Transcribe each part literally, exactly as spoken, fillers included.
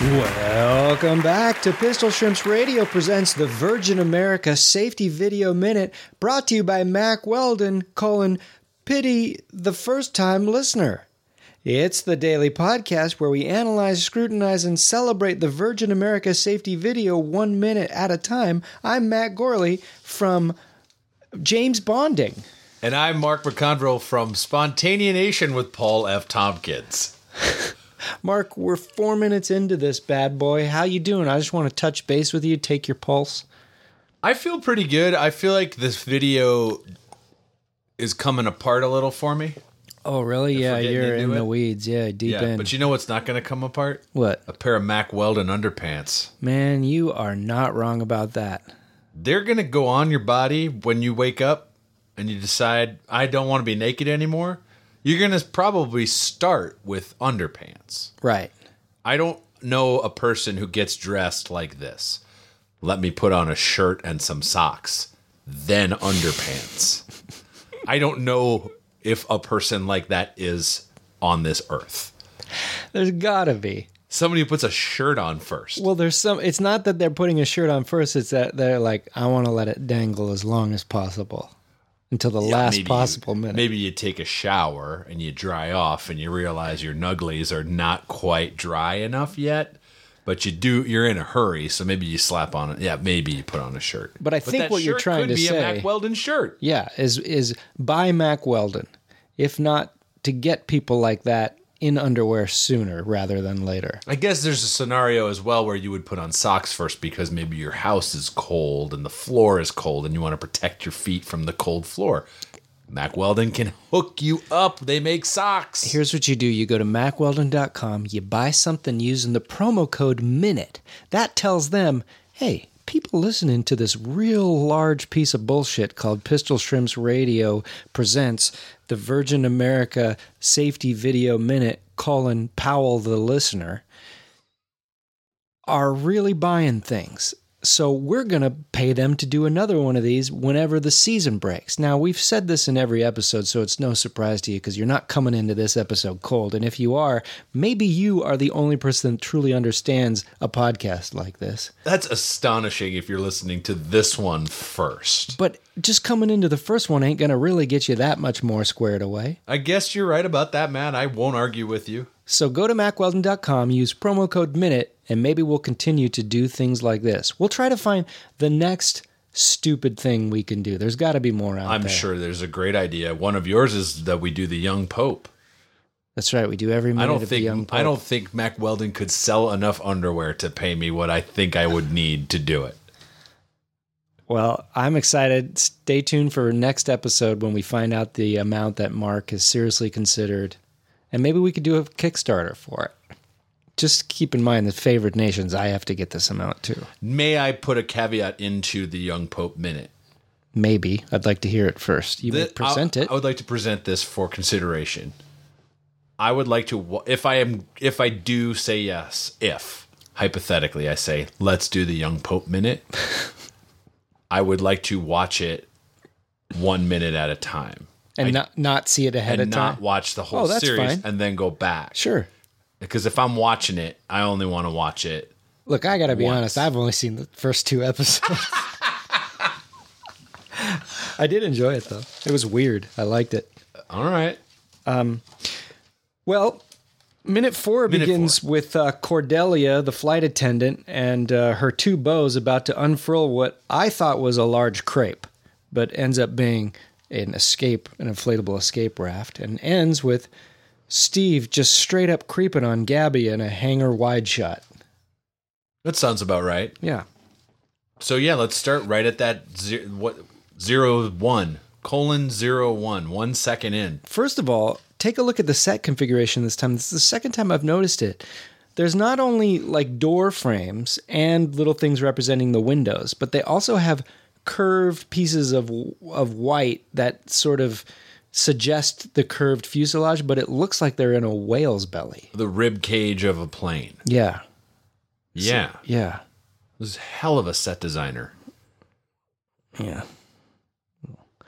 Welcome back to Pistol Shrimps Radio presents the Virgin America Safety Video Minute, brought to you by Mack Weldon, colon, pity the first-time listener. It's the daily podcast where we analyze, scrutinize, and celebrate the Virgin America Safety Video one minute at a time. I'm Matt Gorley from James Bonding. And I'm Mark McConville from Spontaneation with Paul F. Tompkins. Mark, we're four minutes into this bad boy. How you doing? I just want to touch base with you, take your pulse. I feel pretty good. I feel like this video is coming apart a little for me. Oh, really? If Yeah, you're in it. the weeds. Yeah, deep yeah, in. But you know what's not going to come apart? What? A pair of Mack Weldon underpants. Man, you are not wrong about that. They're going to go on your body when you wake up and you decide, I don't want to be naked anymore. You're going to probably start with underpants. Right. I don't know a person who gets dressed like this. Let me put on a shirt and some socks, then underpants. I don't know if a person like that is on this earth. There's gotta be. Somebody who puts a shirt on first. Well, there's some, it's not that they're putting a shirt on first, it's that they're like, I want to let it dangle as long as possible. Until the Yeah, last maybe possible you, minute. Maybe you take a shower and you dry off and you realize your nugglies are not quite dry enough yet, but you do. You're in a hurry, so maybe you slap on it. Yeah, maybe you put on a shirt. But I think that what you're shirt trying could to be say, a Mack Weldon shirt. yeah, is is buy Mack Weldon, if not to get people like that in underwear sooner rather than later. I guess there's a scenario as well where you would put on socks first because maybe your house is cold and the floor is cold and you want to protect your feet from the cold floor. Mack Weldon can hook you up. They make socks. Here's what you do. You go to mack weldon dot com, you buy something using the promo code MINUTE. That tells them, hey, people listening to this real large piece of bullshit called Pistol Shrimps Radio presents the Virgin America Safety Video Minute, colon, Powell the listener, are really buying things. So we're going to pay them to do another one of these whenever the season breaks. Now, we've said this in every episode, so it's no surprise to you because you're not coming into this episode cold. And if you are, maybe you are the only person that truly understands a podcast like this. That's astonishing if you're listening to this one first. But just coming into the first one ain't going to really get you that much more squared away. I guess you're right about that, man. I won't argue with you. So go to mack weldon dot com, use promo code MINUTE, and maybe we'll continue to do things like this. We'll try to find the next stupid thing we can do. There's got to be more out I'm there. I'm sure there's a great idea. One of yours is that we do the Young Pope. That's right. We do every minute I don't of think the Young Pope. I don't think Mack Weldon could sell enough underwear to pay me what I think I would need to do it. Well, I'm excited. Stay tuned for next episode when we find out the amount that Mark has seriously considered. And maybe we could do a Kickstarter for it. Just keep in mind the favored nations, I have to get this amount too. May I put a caveat into the Young Pope Minute? Maybe. I'd like to hear it first. You The- may present I, it. I would like to present this for consideration. I would like to, if I am, if I do say yes, if hypothetically I say let's do the Young Pope Minute, I would like to watch it one minute at a time. And I, not not see it ahead and of time? not watch the whole Oh, that's series fine. and then go back. Sure. Because if I'm watching it, I only want to watch it. Look, I got to be Once. honest. I've only seen the first two episodes. I did enjoy it, though. It was weird. I liked it. All right. Well, minute four Minute begins four. with uh, Cordelia, the flight attendant, and uh, her two beaux about to unfurl what I thought was a large crepe, but ends up being an escape, an inflatable escape raft, and ends with Steve just straight up creeping on Gabby in a hangar wide shot. That sounds about right. Yeah. So yeah, let's start right at that zero, what zero one colon zero one one second in. First of all, take a look at the set configuration this time. This is the second time I've noticed it. There's not only like door frames and little things representing the windows, but they also have curved pieces of of white that sort of suggest the curved fuselage, but it looks like they're in a whale's belly. The rib cage of a plane. Yeah. Yeah, So, yeah. this is hell of a set designer. Yeah.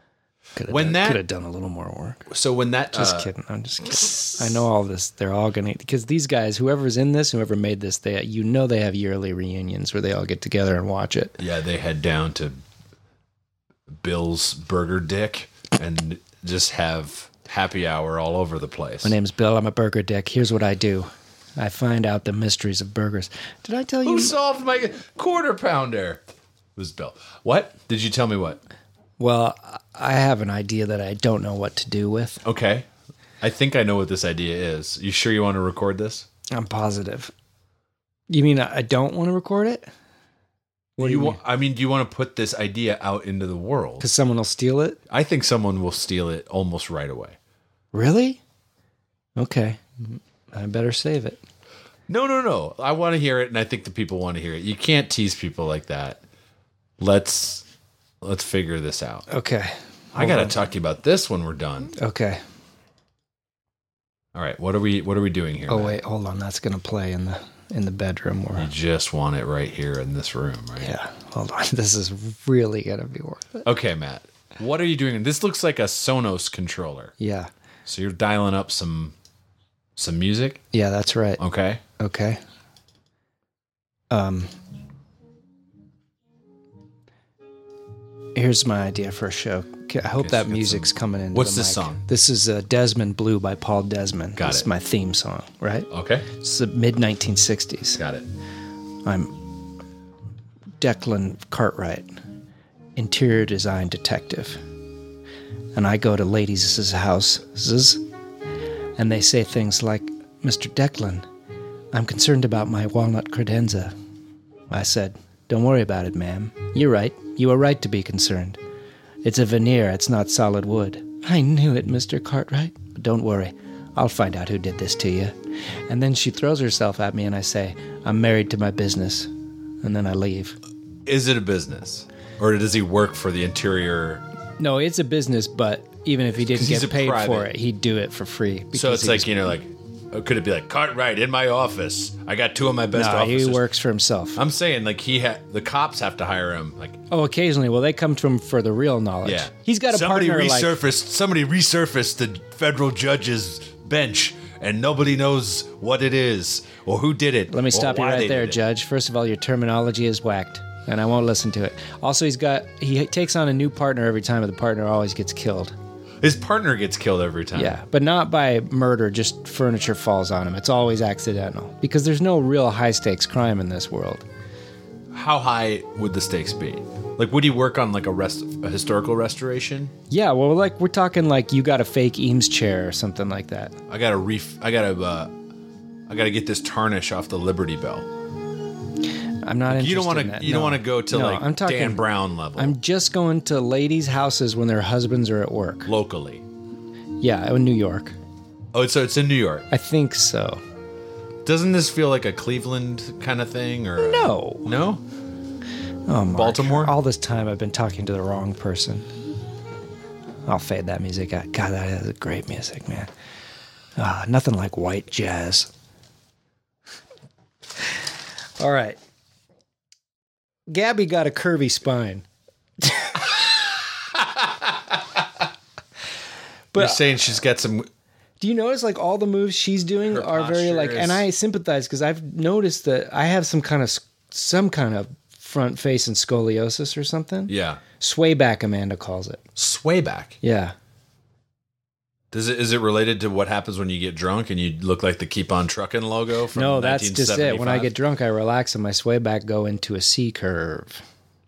Could have When done, that- could have done a little more work. So when that Just uh, kidding. I'm just kidding. I know all this. They're all gonna because these guys, whoever's in this, whoever made this, they you know they have yearly reunions where they all get together and watch it. yeah, they head down to Bill's Burger Dick and just have happy hour all over the place. My name's Bill. I'm a burger dick. Here's what I do. I find out the mysteries of burgers. Did I tell you? Who solved my quarter pounder? It was Bill. What? Did you tell me what? Well, I have an idea that I don't know what to do with. Okay. I think I know what this idea is. You sure you want to record this? I'm positive. You mean I don't want to record it? What do you wa- mean? I mean, do you want to put this idea out into the world? Because someone will steal it? I think someone will steal it almost right away. Really? Okay. I better save it. No, no, no. I want to hear it, and I think the people want to hear it. You can't tease people like that. Let's let's figure this out. Okay. I got to talk to you about this when we're done. Okay. All right. What are we What are we doing here? Oh Matt? wait, hold on. That's gonna play in the in the bedroom. You Or just want it right here in this room, right? yeah, hold on. This is really gonna be worth it. Okay, Matt. What are you doing? This looks like a Sonos controller. Yeah. So you're dialing up some some music. Yeah, that's right. Okay. Okay. Um. Here's my idea for a show. Okay, I hope Okay, so that you got music's coming in. What's this song? This is uh, Desmond Blue by Paul Desmond. Got This it. is my theme song, right? Okay. It's the mid nineteen sixties. Got it. I'm Declan Cartwright, interior design detective. And I go to ladies' houses, and they say things like, Mister Declan, I'm concerned about my walnut credenza. I said, don't worry about it, ma'am. You're right. You are right to be concerned. It's a veneer. It's not solid wood. I knew it, Mister Cartwright. But don't worry. I'll find out who did this to you. And then she throws herself at me, and I say, I'm married to my business. And then I leave. Is it a business, or does he work for the interior? No, it's a business, but even if he didn't 'Cause he's get a paid for private. it, he'd do it for free. So because it's he like was- you know, like uh, could it be like Cartwright in my office? I got two of my best no, officers. he works for himself. I'm saying like he ha- the cops have to hire him. Like oh, occasionally. Well, they come to him for the real knowledge. yeah, He's got a somebody partner like... resurfaced. Somebody resurfaced the federal judge's bench, and nobody knows what it is or who did it. Let me or stop you why right they there, did it. Judge. First of all, your terminology is whacked, and I won't listen to it. Also, he's got he takes on a new partner every time, and the partner always gets killed. His partner gets killed every time. Yeah, but not by murder, just furniture falls on him. It's always accidental, because there's no real high-stakes crime in this world. How high would the stakes be? Like, would he work on like a rest, a historical restoration? Yeah, well, like, we're talking like you got a fake Eames chair or something like that. I gotta ref. I gotta. Uh, I gotta get this tarnish off the Liberty Bell. I'm not interested You don't want in to. that. You No. don't want to go to No, like I'm talking, Dan Brown level. I'm just going to ladies' houses when their husbands are at work. locally. Yeah, in New York. Oh, so it's in New York. I think so. Doesn't this feel like a Cleveland kind of thing, or a- No. no? Oh, Mark, Baltimore? All this time I've been talking to the wrong person. I'll fade that music out. God, that is great music, man. Ah, nothing like white jazz. All right. Gabby got a curvy spine. You're But saying she's got some. do you notice like all the moves she's doing Her are very like, posture and is- I sympathize because I've noticed that I have some kind of some kind of front face and scoliosis or something. Yeah, Sway back, Amanda calls it. sway back. Yeah. Does it? Is it related to what happens when you get drunk and you look like the Keep on Truckin' logo from No, that's just it. When I nineteen get drunk, I relax and my sway back go into a C curve.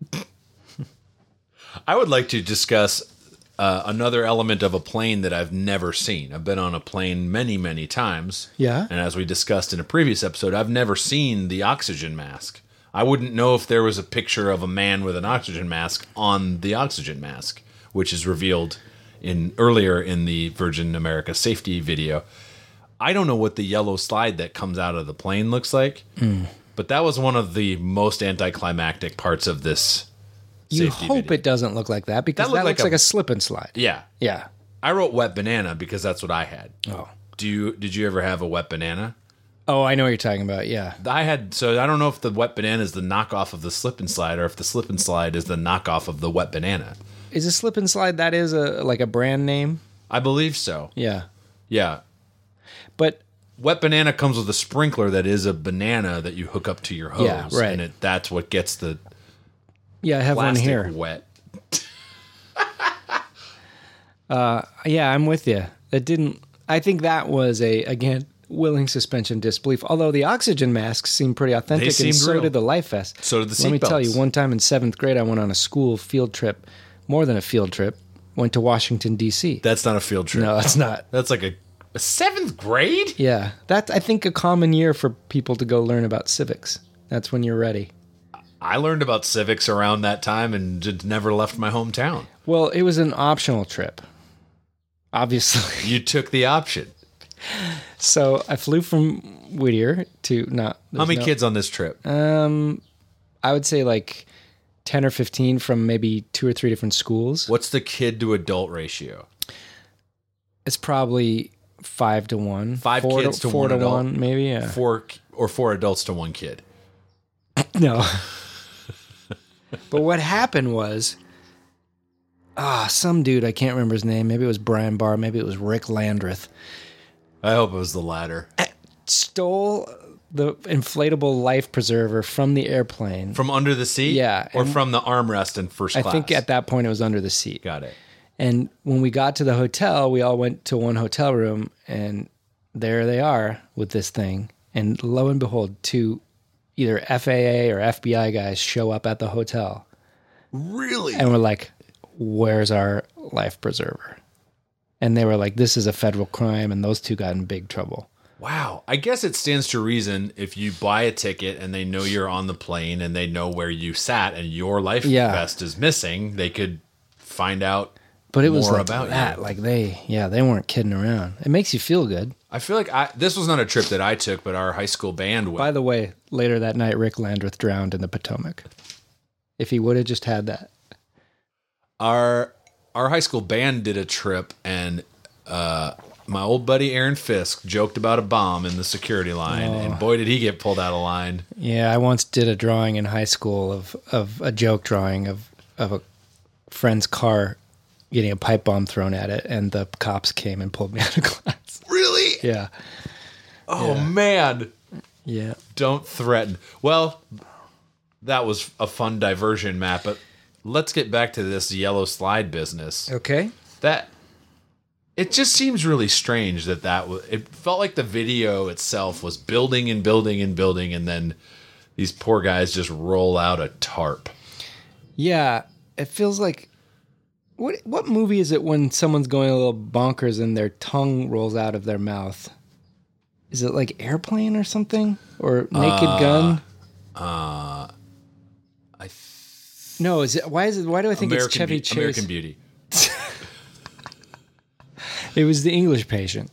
I would like to discuss uh, another element of a plane that I've never seen. I've been on a plane many, many times. Yeah? And as we discussed in a previous episode, I've never seen the oxygen mask. I wouldn't know if there was a picture of a man with an oxygen mask on the oxygen mask, which is revealed in earlier in the Virgin America safety video. I don't know what the yellow slide that comes out of the plane looks like, Mm. but that was one of the most anticlimactic parts of this You safety hope video. it doesn't look like that because That that, looked looks like like a- a, slip and slide. Yeah. Yeah. I wrote wet banana because that's what I had. Oh. Do you did you ever have a wet banana? Oh, I know what you're talking about. Yeah. I had so I don't know if the wet banana is the knockoff of the slip and slide or if the slip and slide is the knockoff of the wet banana. Is a slip and slide, that is a like a brand name? I believe so. Yeah. Yeah. But Wet Banana comes with a sprinkler that is a banana that you hook up to your hose. Yeah, right. And it, that's what gets the yeah, I have one plastic here. wet. Yeah, I'm with you. It didn't. I think that was a again willing suspension disbelief. Although the oxygen masks seemed pretty authentic, They and seemed so real. did the life vest. So did the Let me tell seatbelts. you, one time in seventh grade, I went on a school field trip, more than a field trip. Went to Washington D C. That's not a field trip. No, it's not. That's like a, a seventh grade? Yeah, that's I think a common year for people to go learn about civics. That's when you're ready. I learned about civics around that time and just never left my hometown. Well, it was an optional trip, obviously. You took the option. So I flew from Whittier to not. How many no- kids on this trip? Um, I would say like ten or fifteen from maybe two or three different schools. What's the kid to adult ratio? It's probably five to one. Five four kids to four one to adult? one, maybe. Yeah. Four or four adults to one kid. No. But what happened was, ah, some dude, I can't remember his name. Maybe it was Brian Barr. Maybe it was Rick Landreth. I hope it was the latter. Stole the inflatable life preserver from the airplane. From under the seat? Yeah, Or and- from the armrest in first I class? think at that point it was under the seat. Got it. And when we got to the hotel, we all went to one hotel room, and there they are with this thing. And lo and behold, two either F A A or F B I guys show up at the hotel. Really? And we're like, where's our life preserver? And they were like, this is a federal crime. And those two got in big trouble. Wow. I guess it stands to reason if you buy a ticket and they know you're on the plane and they know where you sat and your life Yeah. vest is missing, they could find out But it was more like about that. you. Like they, yeah, they weren't kidding around. It makes you feel good. I feel like I this was not a trip that I took, but our high school band went. By the way, later that night, Rick Landreth drowned in the Potomac. If he would have just had that. our our high school band did a trip, and uh, my old buddy Aaron Fisk joked about a bomb in the security line, Oh. and boy did he get pulled out of line. Yeah, I once did a drawing in high school of, of a joke drawing of, of a friend's car getting a pipe bomb thrown at it, and the cops came and pulled me out of class. Really? Yeah. Oh Yeah. man. Yeah. Don't threaten. Well, that was a fun diversion, Matt, but let's get back to this yellow slide business. Okay. That it just seems really strange that that was, it felt like the video itself was building and building and building, and then these poor guys just roll out a tarp. Yeah, it feels like what what movie is it when someone's going a little bonkers and their tongue rolls out of their mouth? Is it like Airplane or something? Or Naked Gun? Uh, I No, is it why is it why do I think American, it's Chevy Be- Chase? American Beauty. It was The English Patient.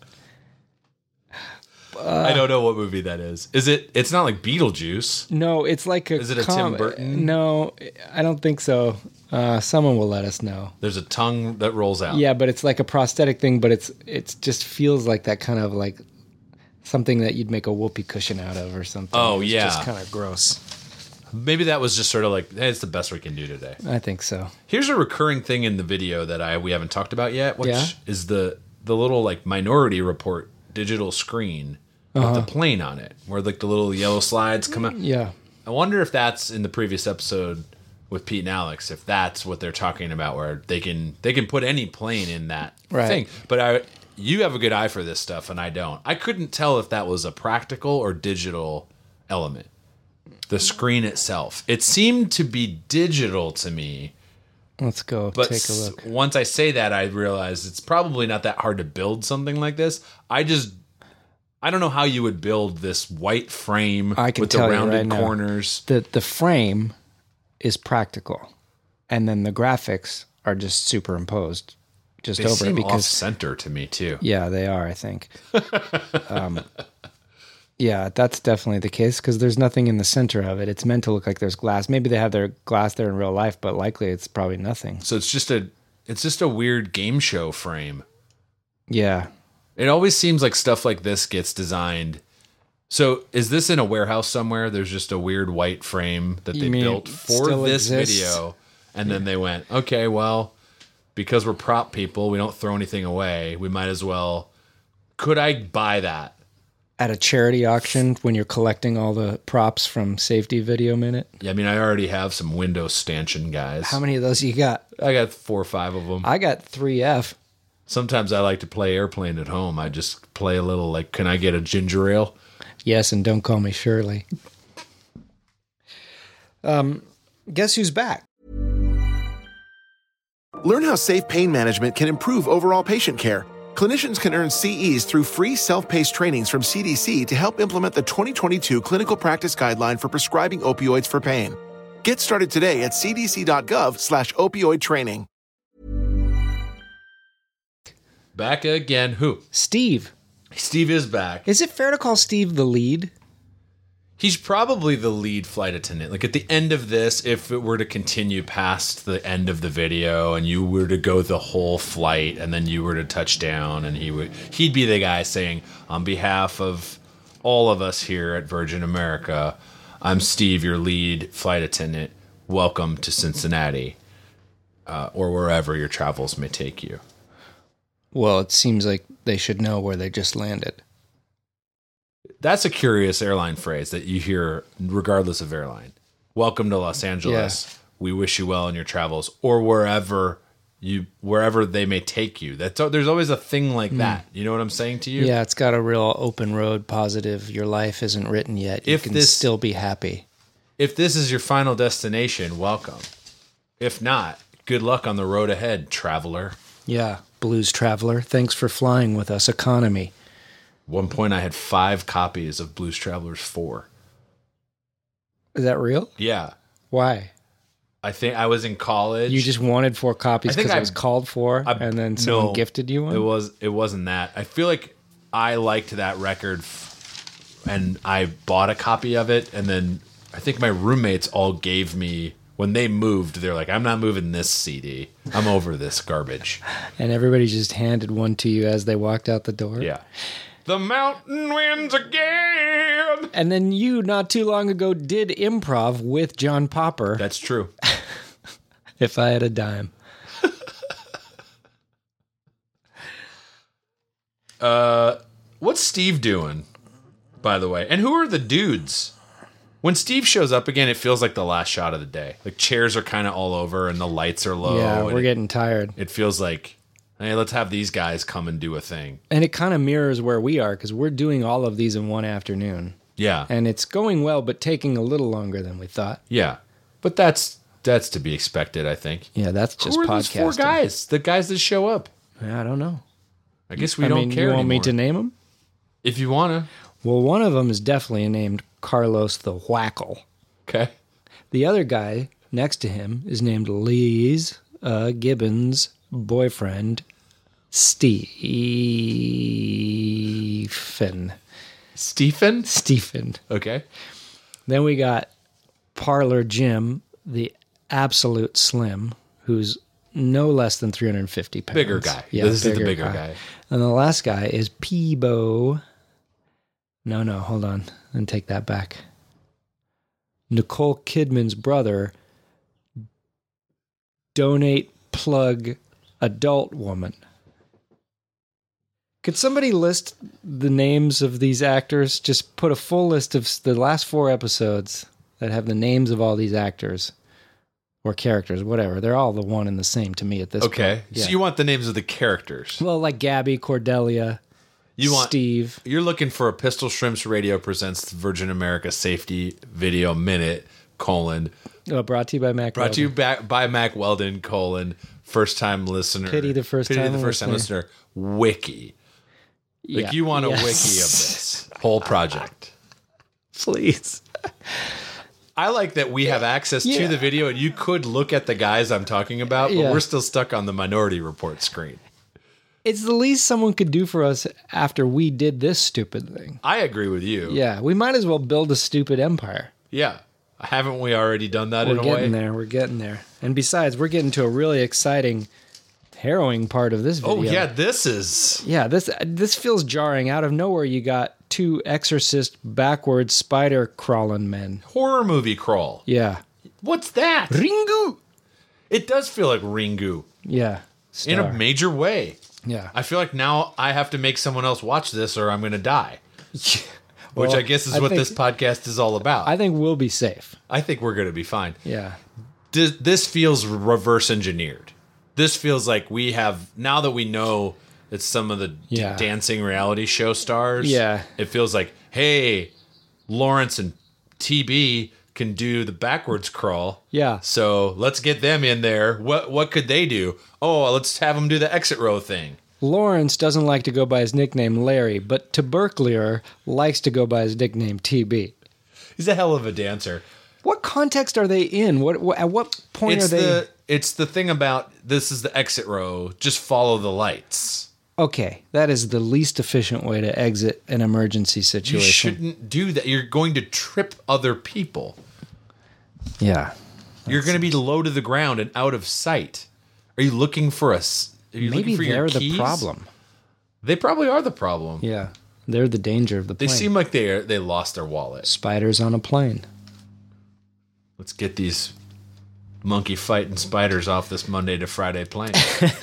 I don't know what movie that is. Is it? It's not like Beetlejuice. No, it's like a Is it a com- Tim Burton? No, I don't think so. Uh, someone will let us know. There's a tongue that rolls out. Yeah, but it's like a prosthetic thing, but it's it's just feels like that kind of like something that you'd make a whoopee cushion out of or something. Oh, It's yeah. just kind of gross. Maybe that was just sort of like, hey, it's the best we can do today. I think so. Here's a recurring thing in the video that I we haven't talked about yet, which Yeah? is the the little like Minority Report digital screen with Uh-huh. the plane on it, where like the little yellow slides come out. Yeah. I wonder if that's in the previous episode with Pete and Alex, if that's what they're talking about, where they can they can put any plane in that Right. thing. But I you have a good eye for this stuff, and I don't. I couldn't tell if that was a practical or digital element. The screen itself. It seemed to be digital to me. Let's go But take a look. s- once I say that, I realize it's probably not that hard to build something like this. I just, I don't know how you would build this white frame I can with the tell you rounded right now. corners. The the frame is practical, and then the graphics are just superimposed just They over seem it off because center to me too. yeah, they are. I think. um, yeah, that's definitely the case because there's nothing in the center of it. It's meant to look like there's glass. Maybe they have their glass there in real life, but likely it's probably nothing. So it's just a, it's just a weird game show frame. Yeah. It always seems like stuff like this gets designed. So is this in a warehouse somewhere? There's just a weird white frame that You they mean built it for still this exists? video, and then they went, okay, well, because we're prop people, we don't throw anything away. We might as well. Could I buy that? At a charity auction when you're collecting all the props from Safety Video Minute? Yeah, I mean, I already have some window stanchion guys. How many of those you got? I got four or five of them. I got three F. Sometimes I like to play airplane at home. I just play a little like, can I get a ginger ale? Yes, and don't call me Shirley. Um, guess who's back? Learn how safe pain management can improve overall patient care. Clinicians can earn C Es through free self-paced trainings from C D C to help implement the twenty twenty-two Clinical Practice Guideline for prescribing opioids for pain. Get started today at cdc.gov slash opioid training. Back again. Who? Steve. Steve is back. Is it fair to call Steve the lead? He's probably the lead flight attendant. Like at the end of this, if it were to continue past the end of the video and you were to go the whole flight and then you were to touch down and he would he'd be the guy saying, on behalf of all of us here at Virgin America, I'm Steve, your lead flight attendant. Welcome to Cincinnati, uh, or wherever your travels may take you. Well, it seems like they should know where they just landed. That's a curious airline phrase that you hear regardless of airline. Welcome to Los Angeles. Yeah. We wish you well in your travels, or wherever you wherever they may take you. That's there's always a thing like mm. that. You know what I'm saying to you? Yeah, it's got a real open road positive. Your life isn't written yet. You if can this, still be happy. If this is your final destination, welcome. If not, good luck on the road ahead, traveler. Yeah, blues traveler. Thanks for flying with us, economy. One point, I had five copies of Blues Travelers four. Is that real? Yeah. Why? I think I was in college. You just wanted four copies because it was called for, I, and then someone no, gifted you one? It was. It wasn't that. I feel like I liked that record, and I bought a copy of it, and then I think my roommates all gave me. When they moved, they're like, I'm not moving this C D. I'm over this garbage. And everybody just handed one to you as they walked out the door? Yeah. The mountain winds again. And then you, not too long ago, did improv with John Popper. That's true. If I had a dime. uh, what's Steve doing, by the way? And who are the dudes? When Steve shows up again, it feels like the last shot of the day. Like chairs are kind of all over and the lights are low. Yeah, we're it, getting tired. It feels like, hey, let's have these guys come and do a thing. And it kind of mirrors where we are because we're doing all of these in one afternoon. Yeah. And it's going well, but taking a little longer than we thought. Yeah. But that's that's to be expected, I think. Yeah, that's just Who are podcasting. These four guys? The guys that show up. Yeah, I don't know. I guess we I don't mean, care you want anymore. me to name them? If you want to. Well, one of them is definitely named Carlos the Whackle. Okay. The other guy next to him is named Lee's uh, Gibbons' boyfriend, Stephen. Stephen? Stephen. Okay. Then we got Parlor Jim, the absolute slim, who's no less than three hundred fifty pounds. Bigger guy. Yeah, this bigger is the bigger guy. guy. And the last guy is Peebo. No, no, hold on. And take that back. Nicole Kidman's brother, donate plug adult woman. Could somebody list the names of these actors? Just put a full list of the last four episodes that have the names of all these actors or characters, whatever. They're all the one and the same to me at this okay. point. Okay. So yeah. you want the names of the characters? Well, like Gabby, Cordelia, you want, Steve. You're looking for a Pistol Shrimps Radio presents Virgin America Safety Video Minute, colon. Oh, brought to you by Mac Brought Weldon. to you by, by Mac Weldon, colon, first time listener. Pity the first Pity time the first time listener. listener. Wiki. Like Yeah. you want a Yes. wiki of this whole project. Please. I like that we have access Yeah. to the video and you could look at the guys I'm talking about, but Yeah. we're still stuck on the Minority Report screen. It's the least someone could do for us after we did this stupid thing. I agree with you. Yeah, we might as well build a stupid empire. Yeah. Haven't we already done that We're in a getting way? there. We're getting there. And besides, we're getting to a really exciting, harrowing part of this video. Oh, yeah, this is... Yeah, this this feels jarring. Out of nowhere, you got two exorcist backwards spider crawling men. Horror movie crawl. Yeah. What's that? Ringu! It does feel like Ringu. Yeah. in a star. major way. Yeah. I feel like now I have to make someone else watch this or I'm going to die. Which Well, I guess is I what think- this podcast is all about. I think we'll be safe. I think we're going to be fine. Yeah. This, this feels reverse engineered. This feels like we have, now that we know it's some of the d- Yeah. dancing reality show stars. Yeah. It feels like, hey, Lawrence and T B can do the backwards crawl. Yeah. So let's get them in there. What what could they do? Oh, let's have them do the exit row thing. Lawrence doesn't like to go by his nickname Larry, but Tuberclier likes to go by his nickname T B. He's a hell of a dancer. What context are they in? What, what at what point It's are they? the it's the thing about this is the exit row. Just follow the lights. Okay, that is the least efficient way to exit an emergency You situation. shouldn't do that. You're going to trip other people. Yeah. You're going to be low to the ground and out of sight. Are you looking for us? Are you Maybe looking for your they're the keys? problem. They probably are the problem. Yeah. They're the danger of the They plane. seem like they are, they lost their wallet. Spiders on a plane. Let's get these monkey fighting spiders off this Monday to Friday plane.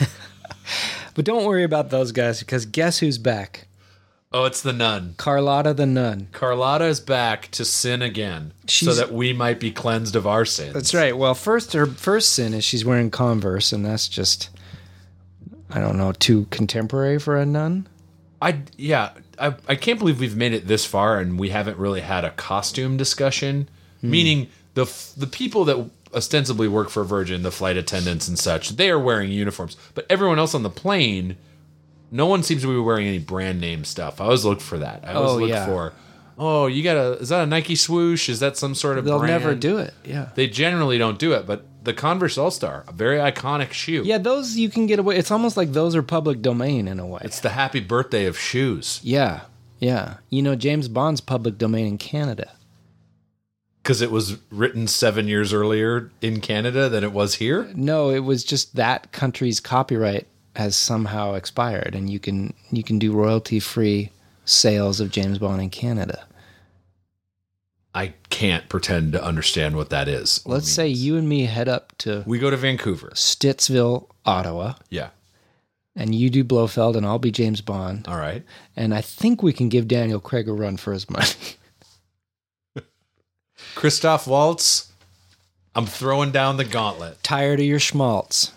But don't worry about those guys because guess who's back? Oh, it's the nun. Carlotta the nun. Carlotta is back to sin again, so She's- that we might be cleansed of our sins. That's right. Well, first her first sin is she's wearing Converse, and that's just I don't know, too contemporary for a nun. I yeah, I I can't believe we've made it this far and we haven't really had a costume discussion. Hmm. Meaning the f- the people that ostensibly work for Virgin, the flight attendants and such, they are wearing uniforms, but everyone else on the plane, no one seems to be wearing any brand name stuff. I always look for that. I always Oh, look yeah. for, oh, you got a is that a Nike swoosh? Is that some sort of They'll brand? never do it. Yeah. They generally don't do it, but the Converse All-Star, a very iconic shoe. Yeah, those you can get away. It's almost like those are public domain in a way. It's the happy birthday of shoes. Yeah. Yeah. You know, James Bond's public domain in Canada. Because it was written seven years earlier in Canada than it was here? No, it was just that country's copyright has somehow expired, and you can you can do royalty free sales of James Bond in Canada. I can't pretend to understand what that is. or Let's say means. you and me head up to We go to Vancouver. Stittsville, Ottawa, Yeah. and you do Blofeld, and I'll be James Bond. All right. And I think we can give Daniel Craig a run for his money. Christoph Waltz, I'm throwing down the gauntlet. Tired of your schmaltz.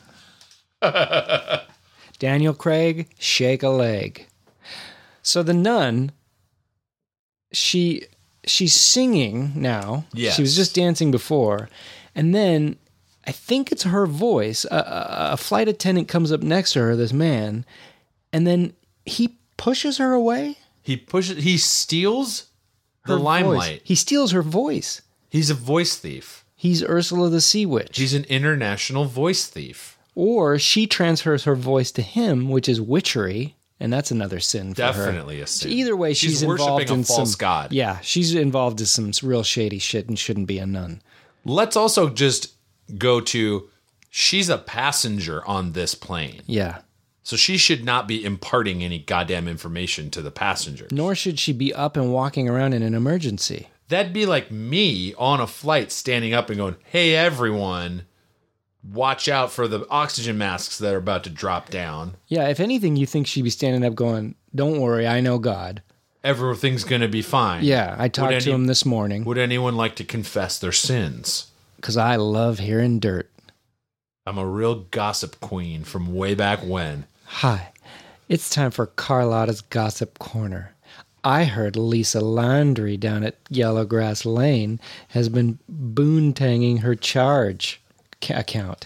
Daniel Craig, shake a leg. So the nun, she she's singing now. Yes. She was just dancing before. And then I think it's her voice. A, a, a flight attendant comes up next to her, this man, and then he pushes her away. He pushes, he steals the Her voice. limelight. He steals her voice. He's a voice thief. He's Ursula the Sea Witch. He's an international voice thief. Or she transfers her voice to him, which is witchery, and that's another sin for her. Definitely a sin. Either way, she's, She's involved worshiping a in false some, god. Yeah, she's involved in some real shady shit and shouldn't be a nun. Let's also just go to, she's a passenger on this plane. Yeah. So she should not be imparting any goddamn information to the passenger. Nor should she be up and walking around in an emergency. That'd be like me on a flight standing up and going, hey, everyone, watch out for the oxygen masks that are about to drop down. Yeah, if anything, you think she'd be standing up going, don't worry, I know God. Everything's going to be fine. Yeah, I talked Would to any- him this morning Would anyone like to confess their sins? because I love hearing dirt. I'm a real gossip queen from way back when. Hi, it's time for Carlotta's Gossip Corner. I heard Lisa Landry down at Yellowgrass Lane has been boontanging her charge ca- account.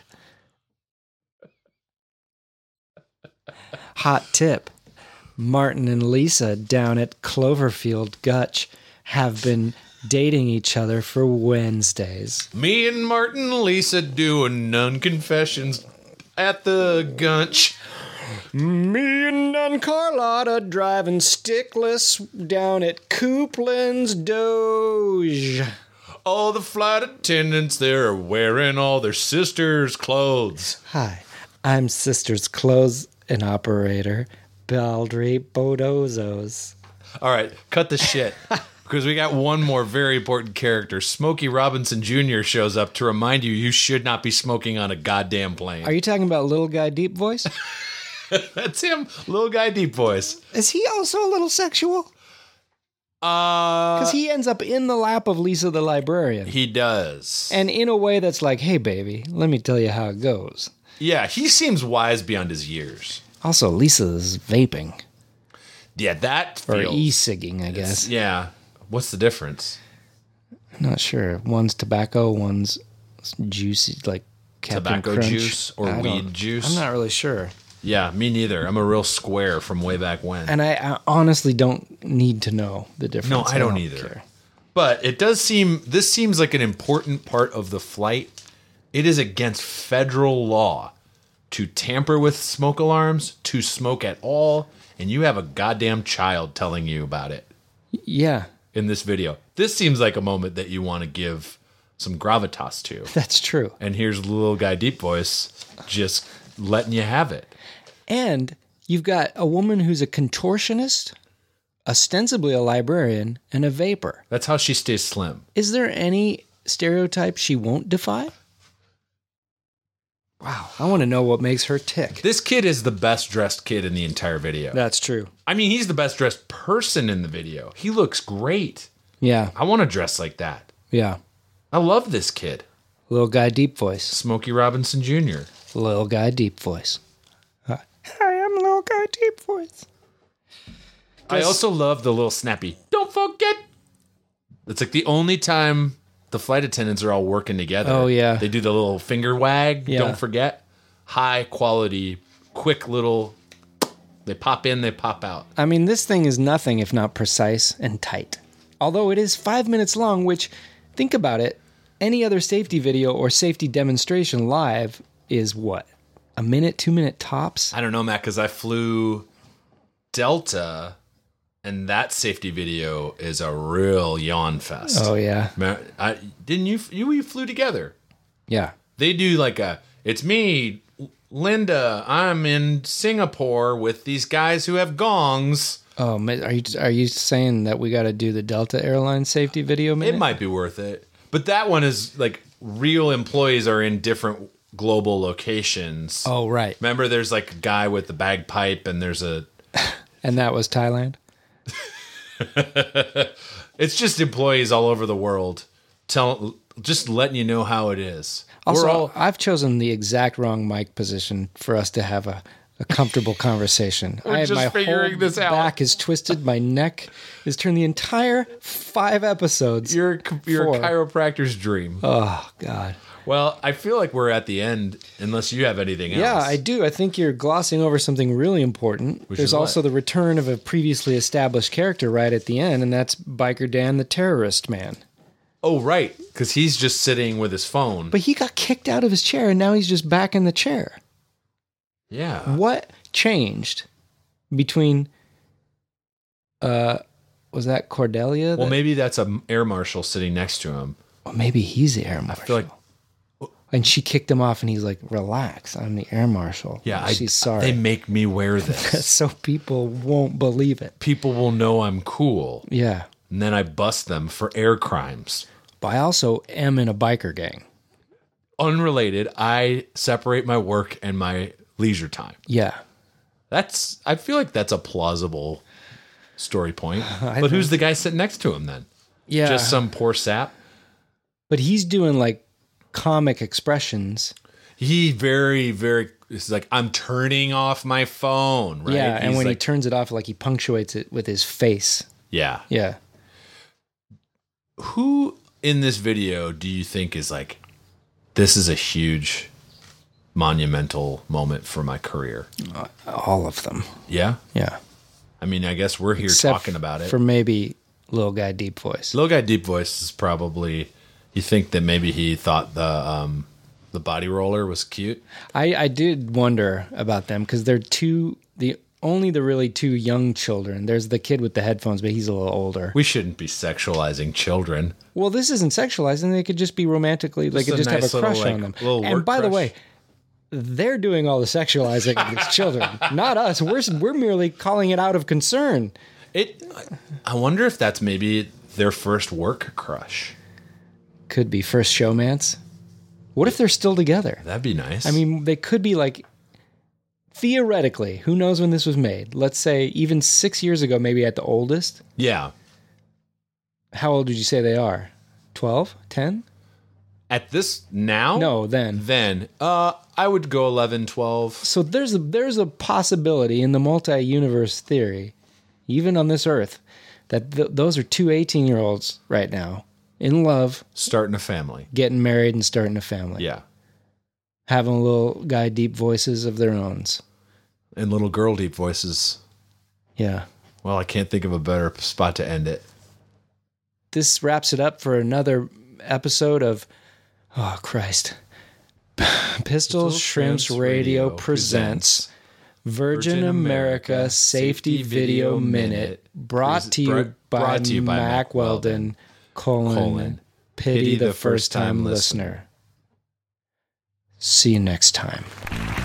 Hot tip. Martin and Lisa down at Cloverfield Gutch have been dating each other for Wednesdays. Me and Martin and Lisa doing nun confessions at the Gunch. Me and Nun Carlotta driving stickless down at Coupland's Doge. All the flight attendants there are wearing all their sisters' clothes. Hi, I'm Sister's Clothes and Operator, Baldry Bodozos. All right, cut the shit. because we got one more very important character. Smokey Robinson Junior shows up to remind you you should not be smoking on a goddamn plane. Are you talking about Little Guy Deep Voice? That's him, little guy deep voice. Is he also a little sexual? Uh, Because he ends up in the lap of Lisa the librarian. he does. And in a way that's like, hey, baby, let me tell you how it goes. Yeah, he seems wise beyond his years. Also, Lisa's vaping. Yeah, that Or feels... e-cigging, I guess. Yeah. What's the difference? I'm not sure. One's tobacco, one's juicy, like Captain Tobacco Crunch. juice or I don't- weed juice? I'm not really sure. Yeah, me neither. I'm a real square from way back when. And I, I honestly don't need to know the difference. No, I don't either. care. But it does seem, this seems like an important part of the flight. It is against federal law to tamper with smoke alarms, to smoke at all, and you have a goddamn child telling you about it Yeah, in this video. This seems like a moment that you want to give some gravitas to. that's true. And here's little guy deep voice just letting you have it. And you've got a woman who's a contortionist, ostensibly a librarian, and a vapor. That's how she stays slim. Is there any stereotype she won't defy? Wow, I want to know what makes her tick. This kid is the best dressed kid in the entire video. That's true. I mean, he's the best dressed person in the video. He looks great. Yeah, I want to dress like that. yeah. I love this kid. Little guy deep voice. Smokey Robinson Junior Little guy deep voice. Hi, I'm little guy deep voice. I also love the little snappy, don't forget. It's like the only time the flight attendants are all working together. Oh, yeah. They do the little finger wag, Yeah. don't forget. High quality, quick little, they pop in, they pop out. I mean, this thing is nothing if not precise and tight. Although it is five minutes long, which, think about it, any other safety video or safety demonstration live is what? A minute, two minute tops? I don't know, Matt, because I flew Delta, and that safety video is a real yawn fest. Oh, yeah. Ma- I, didn't you, you? We flew together. Yeah. They do like a, it's me, Linda, I'm in Singapore with these guys who have gongs. Oh, ma- are you are you saying that we got to do the Delta Airlines safety video minute? It might be worth it. But that one is like real employees are in different global locations. Oh, right. Remember, there's like a guy with the bagpipe, and there's a, And that was Thailand? it's just employees all over the world tell, just letting you know how it is. Also, We're all, I've chosen the exact wrong mic position for us to have a, a comfortable conversation. We're I have just my figuring whole this out. back is twisted, my neck is turned the entire five episodes. you're, you're a Four. chiropractor's dream. Oh, God. Well, I feel like we're at the end, unless you have anything else. Yeah, I do. I think you're glossing over something really important. Which There's is what? also the return of a previously established character right at the end, and that's Biker Dan the terrorist man. Oh, right, because he's just sitting with his phone. But he got kicked out of his chair, and now he's just back in the chair. Yeah. What changed between, uh, was that Cordelia? Well, that- maybe that's a air marshal sitting next to him. Well, maybe he's the air marshal. I feel like, And she kicked him off, and he's like, relax, I'm the air marshal. yeah, She's I, sorry. they make me wear this. So people won't believe it. People will know I'm cool. Yeah. And then I bust them for air crimes. But I also am in a biker gang. Unrelated, I separate my work and my leisure time. Yeah. That's, I feel like that's a plausible story point. I But who's the guy sitting next to him then? Yeah. Just some poor sap? But he's doing like comic expressions. He very, very, it's like, I'm turning off my phone, right? Yeah. And He's when he like- turns it off, like he punctuates it with his face. yeah. Yeah. Who in this video do you think is like, this is a huge monumental moment for my career? All of them. Yeah? Yeah. I mean, I guess we're here Except talking about it. For maybe Little Guy Deep Voice. Little Guy Deep Voice is probably, you think that maybe he thought the um, the body roller was cute? I, I did wonder about them because they're two, the only the really two young children. There's the kid with the headphones, but he's a little older. We shouldn't be sexualizing children. Well, this isn't sexualizing. They could just be romantically, they Just could a just nice have a crush little, like, on them. little And work by the crush. way, they're doing all the sexualizing of these children, not us. We're, we're merely calling it out of concern. It. I wonder if that's maybe their first work crush. Could be first showmance. What if they're still together? That'd be nice. I mean, they could be like, theoretically, who knows when this was made? Let's say even six years ago, maybe at the oldest. Yeah. How old would you say they are? twelve? ten? At this now? No, then. Then. Uh, I would go eleven, twelve. So there's a, there's a possibility in the multi-universe theory, even on this Earth, that th- those are two eighteen-year-olds right now, in love, Starting a family. getting married and starting a family. Yeah. Having little guy deep voices of their own. And little girl deep voices. Yeah. Well, I can't think of a better spot to end it. This wraps it up for another episode of, oh, Christ. Pistols, Shrimps Radio presents Virgin America Safety Video Minute, brought to you by Brought to you by Mac Weldon, colon, colon, pity the first-time listener. See you next time.